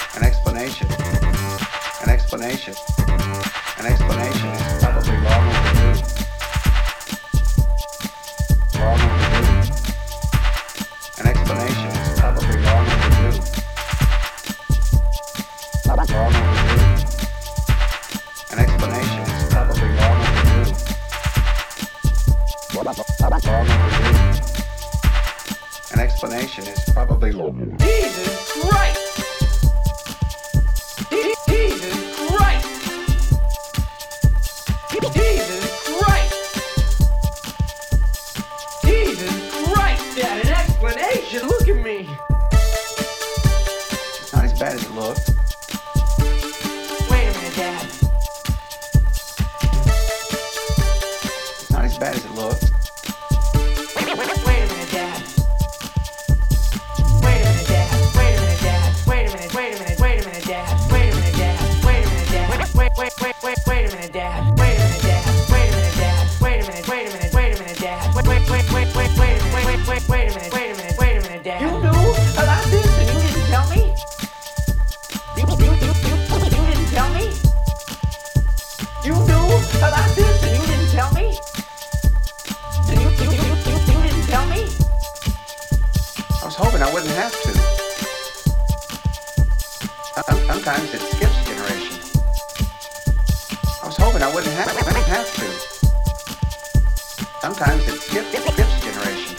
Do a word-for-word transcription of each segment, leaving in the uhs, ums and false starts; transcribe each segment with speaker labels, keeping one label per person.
Speaker 1: An explanation. An explanation. An explanation is probably long overdue. Long overdue. An explanation is probably long overdue. Long overdue. An explanation is probably long overdue. Long overdue. An explanation is probably long overdue.
Speaker 2: Jesus Christ! Jesus Christ! Jesus Christ! Jesus Christ! Dad, an explanation! Look at me!
Speaker 1: It's not as bad as it looked.
Speaker 2: Wait a minute, Dad.
Speaker 1: It's not as bad as it looked.
Speaker 2: Wait a minute, Dad. Wait a minute, Dad. Wait a minute, Dad. Wait a minute, wait a minute, wait a minute, Dad. Wait a minute, Dad. Wait a minute, Dad. Wait, wait, wait, wait, wait a minute, Dad. Wait a minute, Dad. Wait a minute, Dad. Wait a minute, wait a minute, wait a minute, Dad. Wait, wait, wait, wait, wait, wait a minute, wait, wait, wait a minute, wait a minute, wait a minute, Dad. You knew about this and you didn't tell me? You, you, you, you, you didn't tell me? You knew about this and you didn't tell me? And you, you, you, you, you didn't tell me?
Speaker 1: I was hoping I wouldn't have to. Some- Sometimes it skips a generation. I was hoping I wouldn't have, wouldn't have to. Sometimes it skips, skips a generation.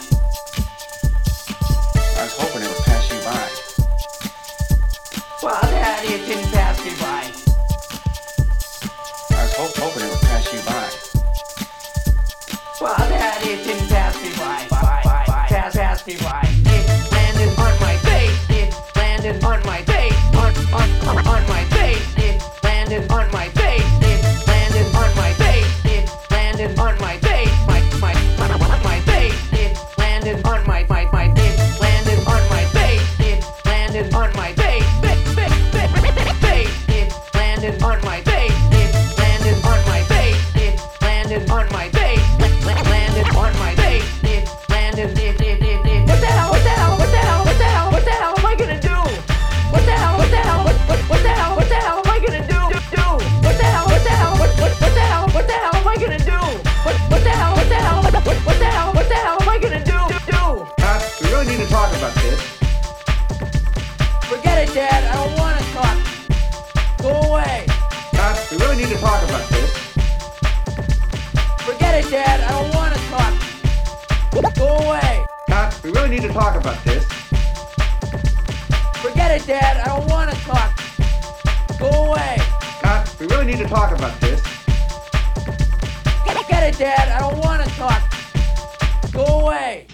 Speaker 1: I was hoping it would pass you by.
Speaker 2: Well, Dad, it didn't pass me by.
Speaker 1: I was hope, hoping it would pass you by.
Speaker 2: Well, Dad, it didn't pass me by. By, by, by. Pass, pass me by. It landed on my face. It landed on my face. On, on, on my face. It landed on my face. It landed on my face. It landed on my face. My, my, my, my face. It landed on my, my, my. It landed on my face. It landed on my face. Face, face, face, face. It landed on my face. It landed on my face. It landed on my face. Landed on my face. It landed. It, it, it, it. What the hell? What the hell? What the hell? What the hell? What the hell am I gonna do? What the hell? What the hell? What what what the hell? What the hell am I gonna do? Do? What the hell? What the hell? What what what the hell? What the hell am I gonna do? What what the hell? What the hell? What what what the hell? What the hell am I gonna do? Do?
Speaker 1: Pat, we really need to talk about this.
Speaker 2: Forget it, Dad. I don't want to talk. Go away.
Speaker 1: Pat, we really need to talk about this.
Speaker 2: Forget it, Dad. I don't want to talk. Go away.
Speaker 1: Pat, we really need to talk about this.
Speaker 2: Forget it, Dad. I don't want to talk. Go away.
Speaker 1: Pat, we really need to talk about this.
Speaker 2: Forget it, Dad. I don't want to talk. Go away.